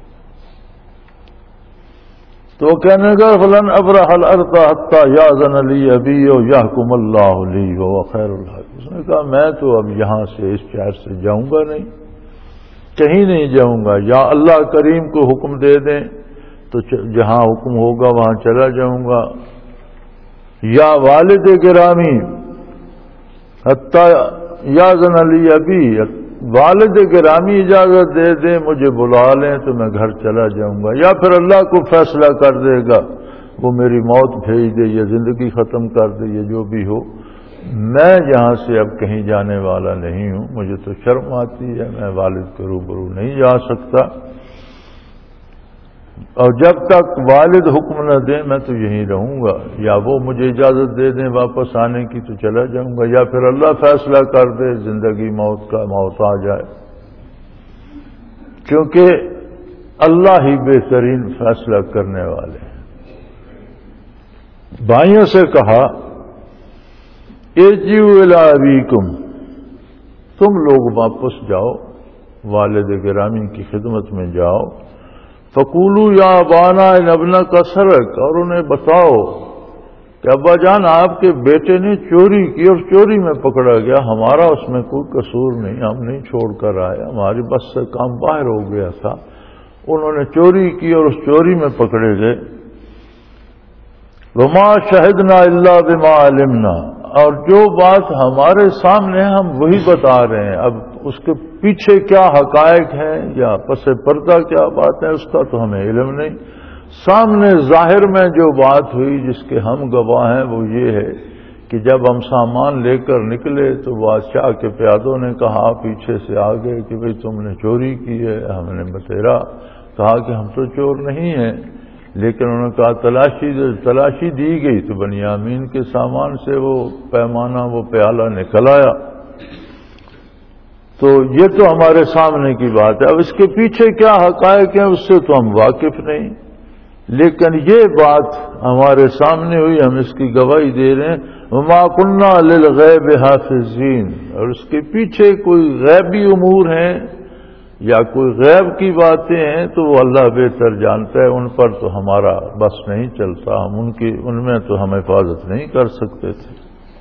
تو کہنے لگا فلن ابرح الارض حتی یاذن لی ابی یحکم اللہ لی وهو خیر الحاکمین، اس نے کہا میں تو اب یہاں سے اس شہر سے جاؤں گا نہیں، کہیں نہیں جاؤں گا، یا اللہ کریم کو حکم دے دیں تو جہاں حکم ہوگا وہاں چلا جاؤں گا، یا والد گرامی حتی یاذن لی ابی، والد گرامی اجازت دے دیں مجھے بلا لیں تو میں گھر چلا جاؤں گا، یا پھر اللہ کو فیصلہ کر دے گا، وہ میری موت بھیج دے یا زندگی ختم کر دے یا جو بھی ہو، میں یہاں سے اب کہیں جانے والا نہیں ہوں، مجھے تو شرم آتی ہے، میں والد کے روبرو نہیں جا سکتا، اور جب تک والد حکم نہ دیں میں تو یہیں رہوں گا، یا وہ مجھے اجازت دے دیں واپس آنے کی تو چلا جاؤں گا، یا پھر اللہ فیصلہ کر دے زندگی موت کا، موت آ جائے، کیونکہ اللہ ہی بہترین فیصلہ کرنے والے ہیں۔ بھائیوں سے کہا ارجعوا الی ابیکم، تم لوگ واپس جاؤ، والد گرامی کی خدمت میں جاؤ، فقولوا یا ابانا ان ابنک سرق، اور انہیں بتاؤ کہ ابا جان آپ کے بیٹے نے چوری کی اور چوری میں پکڑا گیا، ہمارا اس میں کوئی قصور نہیں، ہم نہیں چھوڑ کر آئے، ہماری بس سے کام باہر ہو گیا تھا، انہوں نے چوری کی اور اس چوری میں پکڑے گئے۔ وما شہدنا الا بما علمنا، اور جو بات ہمارے سامنے ہم وہی بتا رہے ہیں، اب اس کے پیچھے کیا حقائق ہیں یا پس پردہ کیا بات ہے اس کا تو ہمیں علم نہیں، سامنے ظاہر میں جو بات ہوئی جس کے ہم گواہ ہیں وہ یہ ہے کہ جب ہم سامان لے کر نکلے تو بادشاہ کے پیادوں نے کہا پیچھے سے آگے کہ بھئی تم نے چوری کی ہے، ہم نے بتیرا کہا کہ ہم تو چور نہیں ہیں، لیکن انہوں نے کہا تلاشی دی گئی تو بنیامین کے سامان سے وہ پیمانہ وہ پیالہ نکل آیا، تو یہ تو ہمارے سامنے کی بات ہے، اب اس کے پیچھے کیا حقائق ہیں اس سے تو ہم واقف نہیں، لیکن یہ بات ہمارے سامنے ہوئی، ہم اس کی گواہی دے رہے ہیں۔ وما كنا للغیب حافظین، اور اس کے پیچھے کوئی غیبی امور ہیں یا کوئی غیب کی باتیں ہیں تو وہ اللہ بہتر جانتا ہے، ان پر تو ہمارا بس نہیں چلتا، ہم ان میں تو ہم حفاظت نہیں کر سکتے تھے۔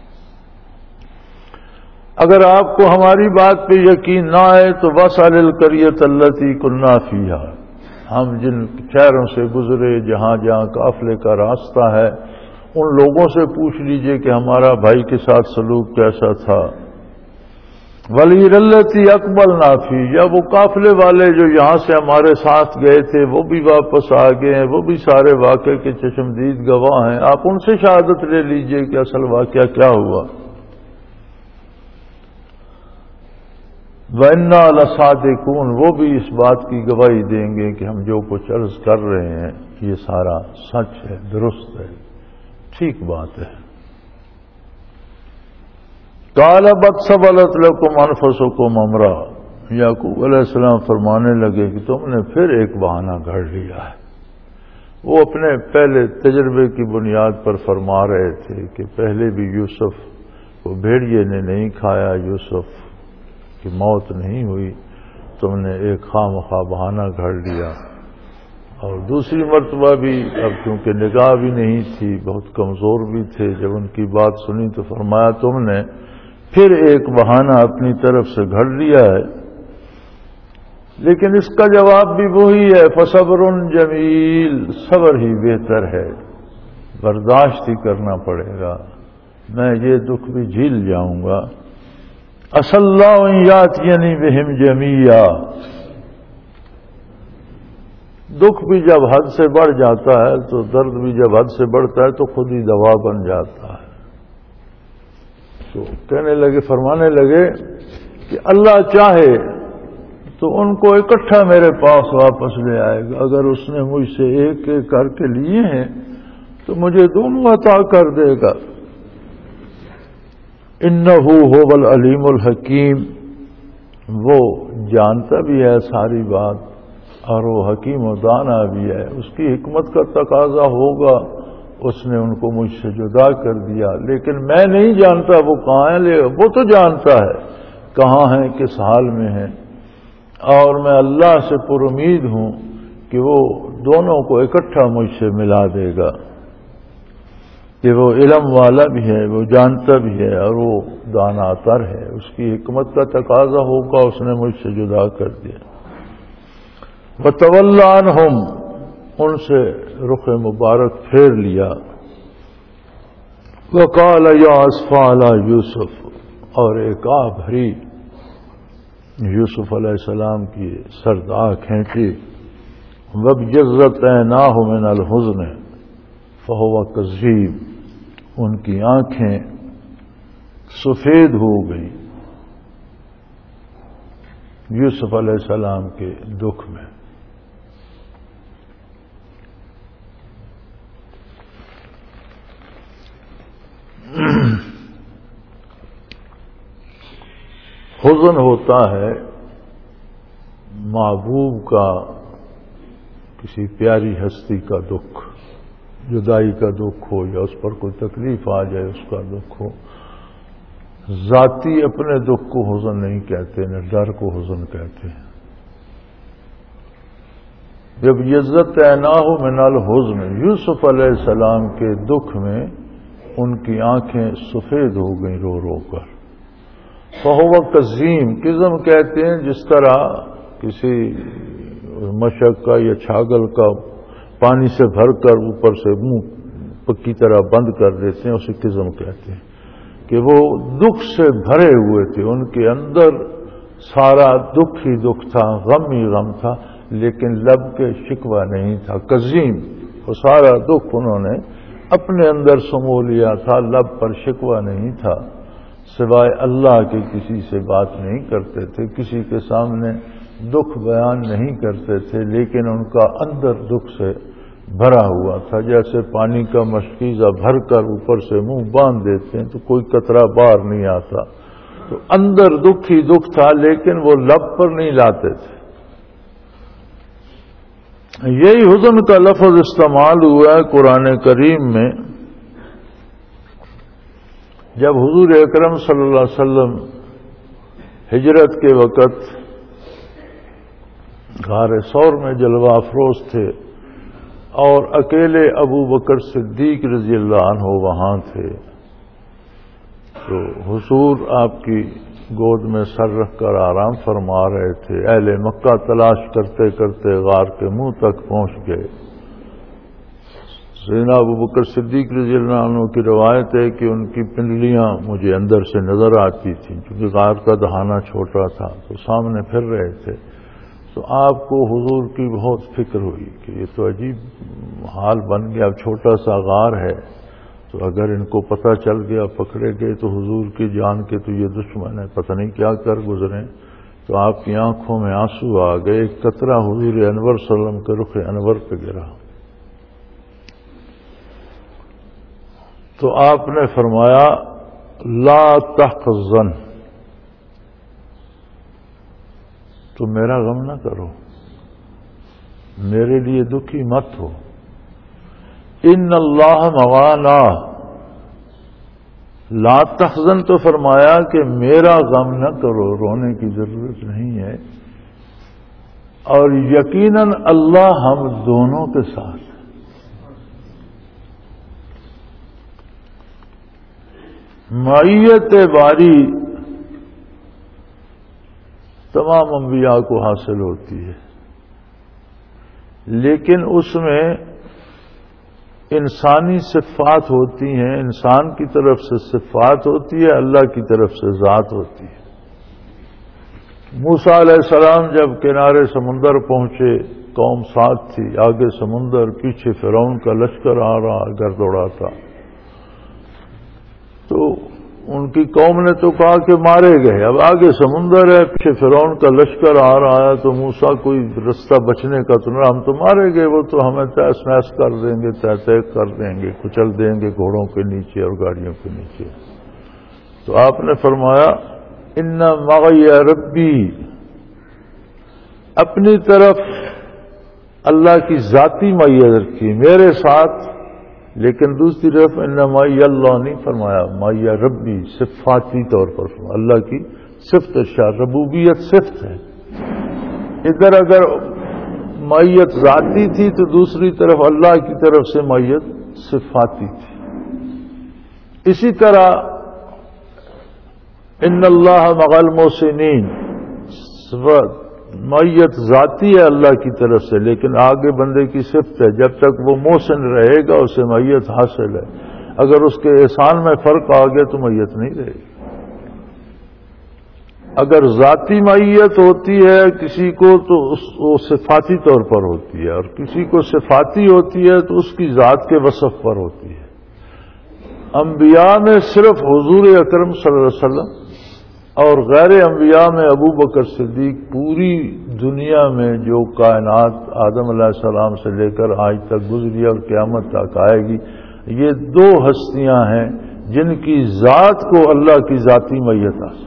اگر آپ کو ہماری بات پہ یقین نہ آئے تو وَاسْأَلِ الْقَرْيَةَ الَّتِي كُنَّا فِيهَا، ہم جن شہروں سے گزرے جہاں جہاں قافلے کا راستہ ہے ان لوگوں سے پوچھ لیجئے کہ ہمارا بھائی کے ساتھ سلوک کیسا تھا۔ وَالْعِيرَ الَّتِي أَقْبَلْنَا فِيهَا، یا وہ قافلے والے جو یہاں سے ہمارے ساتھ گئے تھے وہ بھی واپس آ گئے ہیں، وہ بھی سارے واقعے کے چشمدید گواہ ہیں، آپ ان سے شہادت لے لیجئے کہ اصل واقعہ کیا ہوا۔ وَإِنَّا لَصَادِقُونَ، وہ بھی اس بات کی گواہی دیں گے کہ ہم جو کچھ عرض کر رہے ہیں یہ سارا سچ ہے، درست ہے، ٹھیک بات ہے۔ قَالَ بَلْ سَوَّلَتْ لَكُمْ أَنفُسُكُمْ أَمْرًا، یعقوب علیہ السلام فرمانے لگے کہ تم نے پھر ایک بہانہ گھڑ لیا ہے۔ وہ اپنے پہلے تجربے کی بنیاد پر فرما رہے تھے کہ پہلے بھی یوسف کو بھیڑیے نے نہیں کھایا، یوسف کی موت نہیں ہوئی، تم نے ایک خواہ بہانہ گھڑ لیا، اور دوسری مرتبہ بھی اب کیونکہ نگاہ بھی نہیں تھی، بہت کمزور بھی تھے، جب ان کی بات سنی تو فرمایا تم نے پھر ایک بہانہ اپنی طرف سے گھڑ لیا ہے، لیکن اس کا جواب بھی وہی ہے، فصبر جمیل، صبر ہی بہتر ہے، برداشت ہی کرنا پڑے گا، میں یہ دکھ بھی جھیل جاؤں گا۔ عسى الله أن يأتيني بهم جميعا، دکھ بھی جب حد سے بڑھ جاتا ہے تو درد بھی جب حد سے بڑھتا ہے تو خود ہی دوا بن جاتا ہے۔ تو کہنے لگے، فرمانے لگے کہ اللہ چاہے تو ان کو اکٹھا میرے پاس واپس لے آئے گا، اگر اس نے مجھ سے ایک ایک کر کے لیے ہیں تو مجھے دونوں عطا کر دے گا۔ انہو هو العلیم الحکیم، وہ جانتا بھی ہے ساری بات اور وہ حکیم و دانا بھی ہے، اس کی حکمت کا تقاضا ہوگا، اس نے ان کو مجھ سے جدا کر دیا، لیکن میں نہیں جانتا وہ کہاں ہیں، وہ تو جانتا ہے کہاں ہیں، کس حال میں ہیں، اور میں اللہ سے پر امید ہوں کہ وہ دونوں کو اکٹھا مجھ سے ملا دے گا، کہ وہ علم والا بھی ہے، وہ جانتا بھی ہے اور وہ دانا تر ہے، اس کی حکمت کا تقاضا ہوگا، اس نے مجھ سے جدا کر دیا۔ وَتَوَلَّ عَنْهُمْ، ان سے رخ مبارک پھیر لیا۔ وَقَالَ يَا أَسْفَىٰ عَلَىٰ يُوسُف، اور ایک آہ بھری یوسف علیہ السلام کی سرد آہ کھینچی۔ وَابْيَضَّتْ عَيْنَاهُ مِنَ الْحُزْنِ فَهُوَ كَظِيمٌ، ان کی آنکھیں سفید ہو گئی یوسف علیہ السلام کے دکھ میں. حزن ہوتا ہے محبوب کا، کسی پیاری ہستی کا دکھ، جدائی کا دکھ ہو یا اس پر کوئی تکلیف آ جائے اس کا دکھ ہو. ذاتی اپنے دکھ کو حزن نہیں کہتے، نہ ڈر کو حزن کہتے ہیں. جب یزتیناہ من الحزن، یوسف علیہ السلام کے دکھ میں ان کی آنکھیں سفید ہو گئیں رو رو کر. فہو کظیم، کظم کہتے ہیں جس طرح کسی مشک کا یا چھاگل کا پانی سے بھر کر اوپر سے منہ پکی طرح بند کر دیتے ہیں، اسے کظم کہتے ہیں. کہ وہ دکھ سے بھرے ہوئے تھے، ان کے اندر سارا دکھ ہی دکھ تھا، غم ہی غم تھا، لیکن لب کے شکوہ نہیں تھا. کظیم، وہ سارا دکھ انہوں نے اپنے اندر سمو لیا تھا، لب پر شکوہ نہیں تھا. سوائے اللہ کے کسی سے بات نہیں کرتے تھے، کسی کے سامنے دکھ بیان نہیں کرتے تھے، لیکن ان کا اندر دکھ سے بھرا ہوا تھا. جیسے پانی کا مشکیزہ بھر کر اوپر سے منہ باندھ دیتے ہیں تو کوئی قطرہ باہر نہیں آتا، تو اندر دکھ ہی دکھ تھا، لیکن وہ لب پر نہیں لاتے تھے. یہی حزن کا لفظ استعمال ہوا ہے قرآن کریم میں جب حضور اکرم صلی اللہ علیہ وسلم ہجرت کے وقت غار ثور میں جلوہ افروز تھے اور اکیلے ابو بکر صدیق رضی اللہ عنہ وہاں تھے، تو حضور آپ کی گود میں سر رکھ کر آرام فرما رہے تھے. اہل مکہ تلاش کرتے کرتے غار کے منہ تک پہنچ گئے. سیدنا ابو بکر صدیق رضی اللہ عنہ کی روایت ہے کہ ان کی پنڈلیاں مجھے اندر سے نظر آتی تھیں، کیونکہ غار کا دہانہ چھوٹا تھا تو سامنے پھر رہے تھے. تو آپ کو حضور کی بہت فکر ہوئی کہ یہ تو عجیب حال بن گیا، اب چھوٹا سا غار ہے تو اگر ان کو پتہ چل گیا، پکڑے گئے تو حضور کی جان کے تو یہ دشمن ہے، پتہ نہیں کیا کر گزریں. تو آپ کی آنکھوں میں آنسو آ گئے، ایک قطرہ حضور انور صلی اللہ علیہ وسلم کے رخ انور پہ گرا. تو آپ نے فرمایا لا تحزن، تو میرا غم نہ کرو، میرے لیے دکھی مت ہو. ان اللہ معانا، لا تحزن تو فرمایا کہ میرا غم نہ کرو، رونے کی ضرورت نہیں ہے، اور یقیناً اللہ ہم دونوں کے ساتھ. معیت باری تمام انبیاء کو حاصل ہوتی ہے، لیکن اس میں انسانی صفات ہوتی ہیں، انسان کی طرف سے صفات ہوتی ہے، اللہ کی طرف سے ذات ہوتی ہے. موسیٰ علیہ السلام جب کنارے سمندر پہنچے، قوم ساتھ تھی، آگے سمندر، پیچھے فرعون کا لشکر آ رہا، گرد اڑاتا. تو ان کی قوم نے تو کہا کہ مارے گئے، اب آگے سمندر ہے، پیچھے فرعون کا لشکر آ رہا ہے، تو موسیٰ کوئی رستہ بچنے کا تو نہ، ہم تو مارے گئے، وہ تو ہمیں تیس نیس کر دیں گے، تہ کر دیں گے، کچل دیں گے گھوڑوں کے نیچے اور گاڑیوں کے نیچے. تو آپ نے فرمایا ان معی ربی، اپنی طرف اللہ کی ذاتی معیت رکھی میرے ساتھ، لیکن دوسری طرف ان معی اللہ نہیں فرمایا، معی ربی صفاتی طور پر فرمایا. اللہ کی صفت ربوبیت صفت ہے. ادھر اگر معیت ذاتی تھی تو دوسری طرف اللہ کی طرف سے معیت صفاتی تھی. اسی طرح ان اللہ مع المحسنین، معیت ذاتی ہے اللہ کی طرف سے، لیکن آگے بندے کی صفت ہے، جب تک وہ محسن رہے گا اسے معیت حاصل ہے. اگر اس کے احسان میں فرق آ گیا تو معیت نہیں رہے گی. اگر ذاتی معیت ہوتی ہے کسی کو تو وہ صفاتی طور پر ہوتی ہے، اور کسی کو صفاتی ہوتی ہے تو اس کی ذات کے وصف پر ہوتی ہے. انبیاء میں صرف حضور اکرم صلی اللہ علیہ وسلم اور غیر انبیاء میں ابو بکر صدیق، پوری دنیا میں جو کائنات آدم علیہ السلام سے لے کر آج تک گزری اور قیامت تک آئے گی، یہ دو ہستیاں ہیں جن کی ذات کو اللہ کی ذاتی معیت حاصل،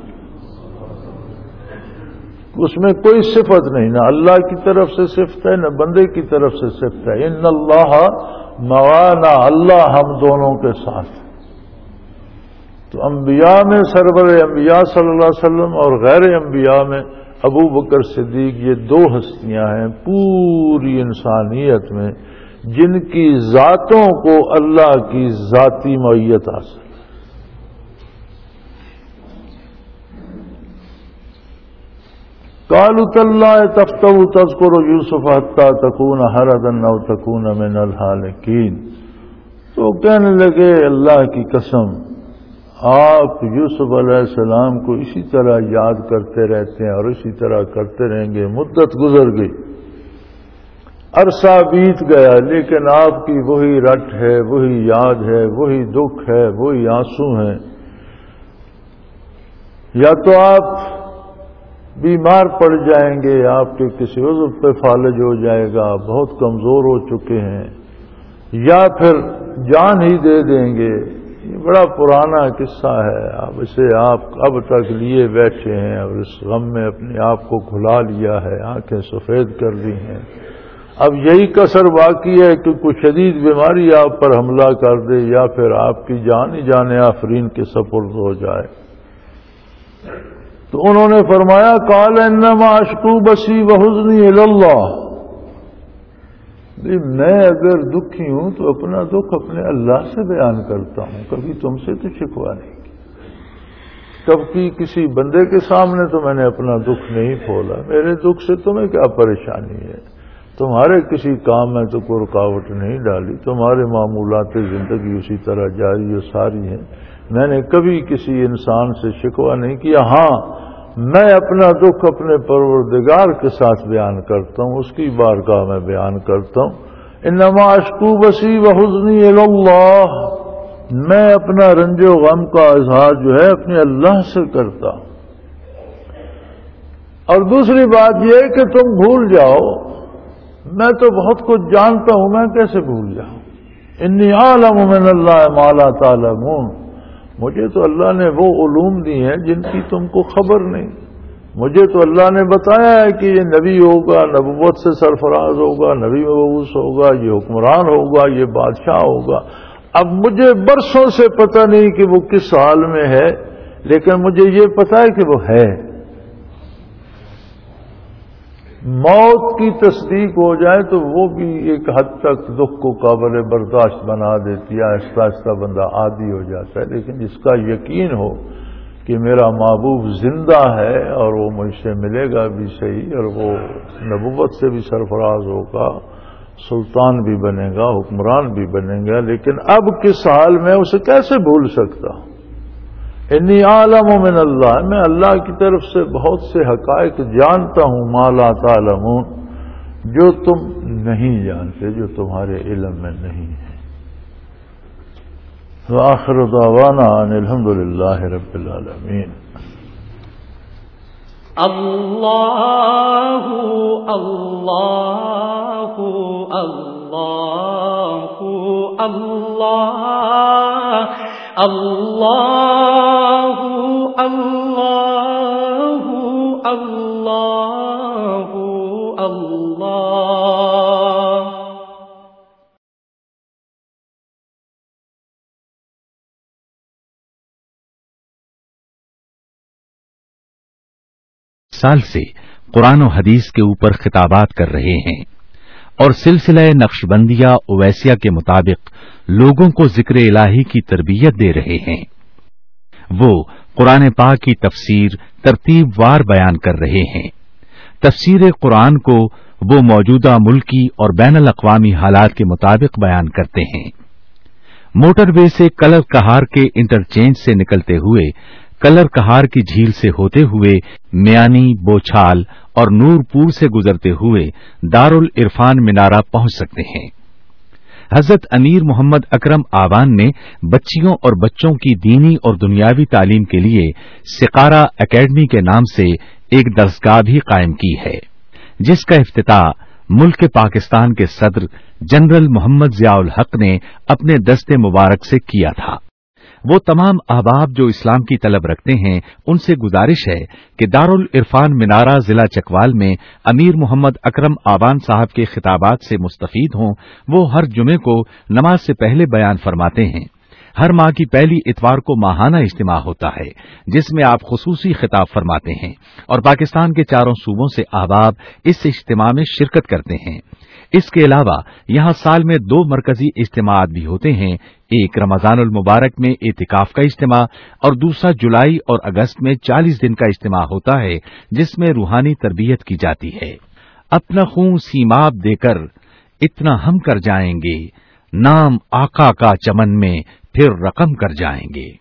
اس میں کوئی صفت نہیں، نہ اللہ کی طرف سے صفت ہے نہ بندے کی طرف سے صفت ہے۔ ان اللہ معانا، اللہ ہم دونوں کے ساتھ۔ تو انبیاء میں سرور انبیاء صلی اللہ علیہ وسلم اور غیر انبیاء میں ابو بکر صدیق، یہ دو ہستیاں ہیں پوری انسانیت میں جن کی ذاتوں کو اللہ کی ذاتی معیت حاصل۔ قالوا تاللہ تفتأ تذکر یوسف حتی تکون حردا او تکون من الہالکین، تو کہنے لگے اللہ کی قسم آپ یوسف علیہ السلام کو اسی طرح یاد کرتے رہتے ہیں اور اسی طرح کرتے رہیں گے۔ مدت گزر گئی، عرصہ بیت گیا، لیکن آپ کی وہی رٹ ہے، وہی یاد ہے، وہی دکھ ہے، وہی آنسو ہیں۔ یا تو آپ بیمار پڑ جائیں گے، آپ کے کسی عضو پہ فالج ہو جائے گا، بہت کمزور ہو چکے ہیں، یا پھر جان ہی دے دیں گے۔ یہ بڑا پرانا قصہ ہے، اب اسے آپ اب تک لیے بیٹھے ہیں اور اس غم میں اپنے آپ کو کھلا لیا ہے، آنکھیں سفید کر لی ہیں۔ اب یہی کسر باقی ہے کہ کوئی شدید بیماری آپ پر حملہ کر دے یا پھر آپ کی جان ہی جان آفرین کے سپرد ہو جائے۔ تو انہوں نے فرمایا قال انما اشکو بسی وحزنی الی اللہ، میں اگر دکھی ہوں تو اپنا دکھ اپنے اللہ سے بیان کرتا ہوں، کبھی تم سے تو شکوہ نہیں کی، کبھی کسی بندے کے سامنے تو میں نے اپنا دکھ نہیں کھولا۔ میرے دکھ سے تمہیں کیا پریشانی ہے؟ تمہارے کسی کام میں تو کوئی رکاوٹ نہیں ڈالی، تمہارے معمولات زندگی اسی طرح جاری و ساری ہیں، میں نے کبھی کسی انسان سے شکوہ نہیں کیا۔ ہاں میں اپنا دکھ اپنے پروردگار کے ساتھ بیان کرتا ہوں، اس کی بارگاہ میں بیان کرتا ہوں۔ انما اشکو بسی وحزنی الی اللہ، میں اپنا رنج و غم کا اظہار جو ہے اپنے اللہ سے کرتا ہوں۔ اور دوسری بات یہ کہ تم بھول جاؤ، میں تو بہت کچھ جانتا ہوں، میں کیسے بھول جاؤں؟ انی اعلم من اللہ ما لا تعلمون، مجھے تو اللہ نے وہ علوم دی ہیں جن کی تم کو خبر نہیں۔ مجھے تو اللہ نے بتایا ہے کہ یہ نبی ہوگا، نبوت سے سرفراز ہوگا، نبی مبعوث ہوگا، یہ حکمران ہوگا، یہ بادشاہ ہوگا۔ اب مجھے برسوں سے پتہ نہیں کہ وہ کس حال میں ہے، لیکن مجھے یہ پتہ ہے کہ وہ ہے۔ موت کی تصدیق ہو جائے تو وہ بھی ایک حد تک دکھ کو قابل برداشت بنا دیتی ہے، آہستہ آہستہ بندہ عادی ہو جاتا ہے، لیکن جس کا یقین ہو کہ میرا محبوب زندہ ہے اور وہ مجھ سے ملے گا بھی صحیح، اور وہ نبوت سے بھی سرفراز ہوگا، سلطان بھی بنے گا، حکمران بھی بنے گا، لیکن اب کس حال میں اسے کیسے بھول سکتا ہوں؟ انی اعلم من اللہ، میں اللہ کی طرف سے بہت سے حقائق جانتا ہوں، ما لا تعلمون، جو تم نہیں جانتے، جو تمہارے علم میں نہیں ہے۔ وآخر دعوانا ان الحمد للہ رب العالمین۔ اللہ اللہ اللہ اللہ اللہ اللہ اللہ اللہ۔ سال سے قرآن و حدیث کے اوپر خطابات کر رہے ہیں اور سلسلہ نقشبندیہ اویسیہ کے مطابق لوگوں کو ذکر الہی کی تربیت دے رہے ہیں۔ وہ قرآن پاک کی تفسیر ترتیب وار بیان کر رہے ہیں۔ تفسیر قرآن کو وہ موجودہ ملکی اور بین الاقوامی حالات کے مطابق بیان کرتے ہیں۔ موٹر وے سے کلر کہار کے انٹرچینج سے نکلتے ہوئے، کلر کہار کی جھیل سے ہوتے ہوئے میانی، بوچھال اور نور پور سے گزرتے ہوئے دارالعرفان منارہ پہنچ سکتے ہیں۔ حضرت امیر محمد اکرم آوان نے بچیوں اور بچوں کی دینی اور دنیاوی تعلیم کے لیے سقارہ اکیڈمی کے نام سے ایک درسگاہ بھی قائم کی ہے، جس کا افتتاح ملک پاکستان کے صدر جنرل محمد ضیاء الحق نے اپنے دست مبارک سے کیا تھا۔ وہ تمام احباب جو اسلام کی طلب رکھتے ہیں ان سے گزارش ہے کہ دارالعرفان منارہ ضلع چکوال میں امیر محمد اکرم آوان صاحب کے خطابات سے مستفید ہوں۔ وہ ہر جمعے کو نماز سے پہلے بیان فرماتے ہیں۔ ہر ماہ کی پہلی اتوار کو ماہانہ اجتماع ہوتا ہے جس میں آپ خصوصی خطاب فرماتے ہیں اور پاکستان کے چاروں صوبوں سے احباب اس اجتماع میں شرکت کرتے ہیں۔ اس کے علاوہ یہاں سال میں 2 مرکزی اجتماعات بھی ہوتے ہیں، ایک رمضان المبارک میں اعتکاف کا اجتماع اور دوسرا جولائی اور اگست میں 40 دن کا اجتماع ہوتا ہے جس میں روحانی تربیت کی جاتی ہے۔ اپنا خون سیماب دے کر اتنا ہم کر جائیں گے، نام آقا کا چمن میں پھر رقم کر جائیں گے۔